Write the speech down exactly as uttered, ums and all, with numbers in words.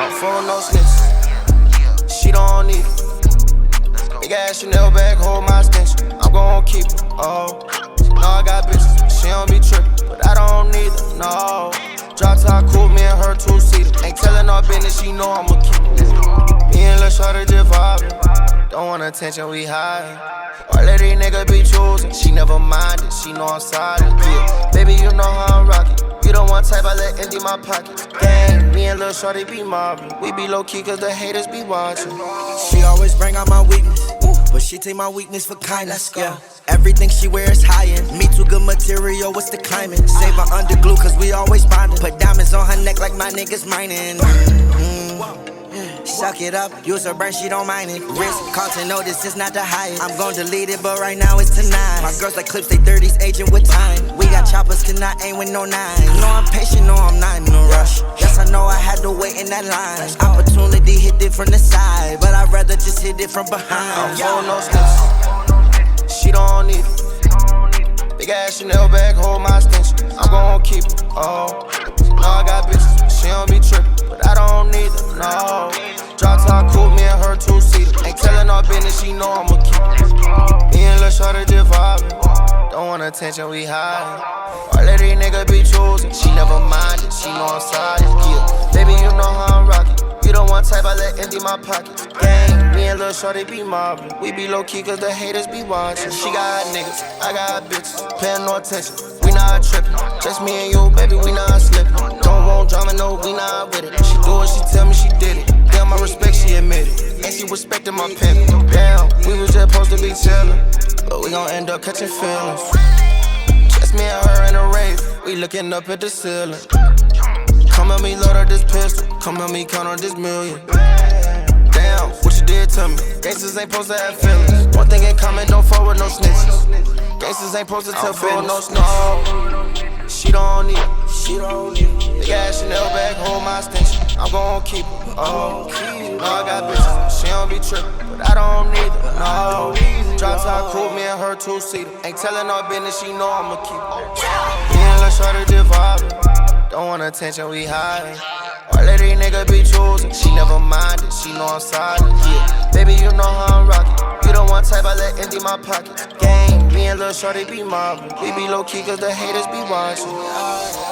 Out for no snitches. She don't need it. Big ass Chanel bag, hold my extension. I'm gon' keep it. Oh, she know I got bitches. She don't be trippin', but I don't need her. No. Drop top cool, me and her two-seater. Ain't tellin' no business, she know I'ma keep it. Me and Lil' Shorty just vibin'. Don't want attention, we high. All of these niggas be choosing. She never minded, she know I'm solid. Yeah, baby, you know how I'm rockin'. You don't want type, I let empty my pockets. Gang, me and Lil' Shorty be mobbin'. We be low-key cause the haters be watching. She always bring out my weakness, but she take my weakness for kindness, yeah. Everything she wears high-end. Me too good material, what's the climbing? Save her under glue cause we always bonding. Put diamonds on her neck like my niggas mining. Mm-hmm. Suck it up, use her burn, she don't mind it. Risk, Carlton, no, this is not the highest. I'm gon' delete it, but right now it's tonight. My girls like clips, they thirties, aging with time. We got choppers, cannot aim with no nines. Know I'm patient, no, I'm not in no rush. Yes, I know I had to wait in that line. Opportunity hit it from the side, but I'd rather just hit it from behind. I'm for no snitches. She don't need it. Big ass Chanel bag, hold my extension. I'm gon' keep it. Oh, she know I got bitches. She don't be trippin', but I don't need her. No. Drop top cool, me and her two-seater. Ain't tellin' no business, she know I'ma keep it. Me and Lil' Shorty just vibin'. Don't want attention, we high. All of these niggas be choosing. She never minded, she know I'm solid. Yeah, baby, you know how I'm rockin'. You don't want type, I let empty my pockets. Gang, me and Lil' Shorty be mobbin'. We be low-key cause the haters be watching. She got niggas, I got bitches. Payin' no attention, we not trippin'. Just me and you, baby, we not slippin'. Don't want drama, no, we not with it. She do it, she tell me she did it. Damn, I respect, she admit it. And she respected my pimp. Damn, we was just supposed to be chillin', but we gon' end up catching feelings. Just me and her in a rave, we looking up at the ceiling. Come help me load up this pistol, come help me count on this million. Damn, what you did to me? Gangsters ain't supposed to have feelings. One thing ain't coming, don't fuck with no snitches. Gangsters ain't supposed to tell people no snitches. She don't need it, she don't need it. Big ass Chanel bag, hold my extension. I'm gon' keep it. Oh, no, I got bitches. She don't be trippin', but I don't need her. No. Drop top cool, me and her two-seater. Ain't tellin' no business, she know I'ma keep it. Me and Lil' Shorty just vibin'. Don't want attention, we high. All of these niggas be choosing. She never minded, she know I'm solid. Yeah, baby, you know how I'm rockin'. You don't want type, I let empty my pockets. Gang, me and Lil' Shorty be mobbin'. We be low-key cause the haters be watching.